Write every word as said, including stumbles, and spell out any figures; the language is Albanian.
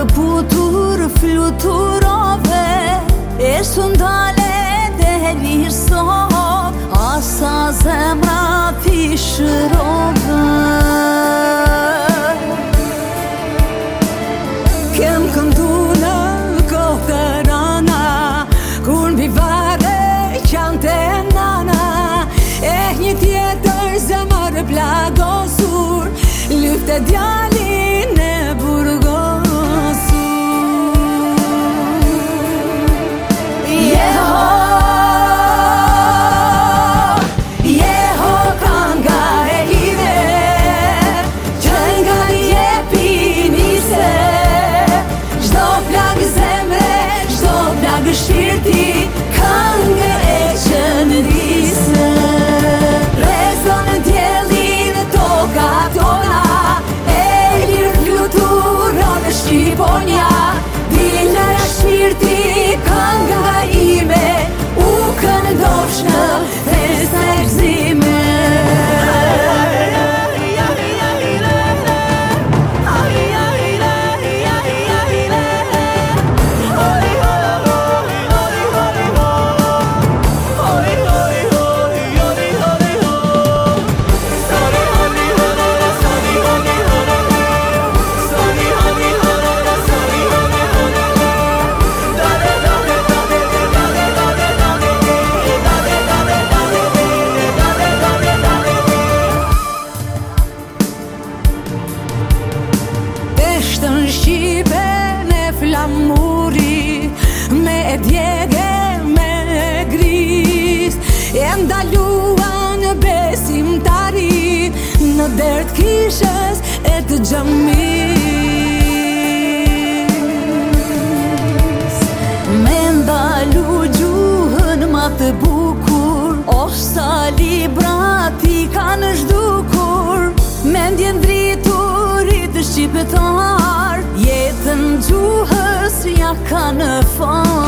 butur fluturove e sundale deri sot asa zemra pishrove kem këndu në kohë rana kur mbi vare qante nana e një tjetër zemër plagosur lyfte djalin e burgosur Jeho Jeho kanga e hive që nga jepi nise çdo plag zemre çdo plag shpirti kanga e qëndrise rezon djelin toka tona e lir fluturon shqiponja dile shpirti kanga ime u këndosh në festa e gëzime Eshtën shqipe në flamuri me djege me gris e ndaluan besimtari në dert kishës e të xhamis me ndalu gjuhën ma të bukur o sa librati kanë zhdukur me ndjen driturit shqipetar jetën gjuhës ja ka në fond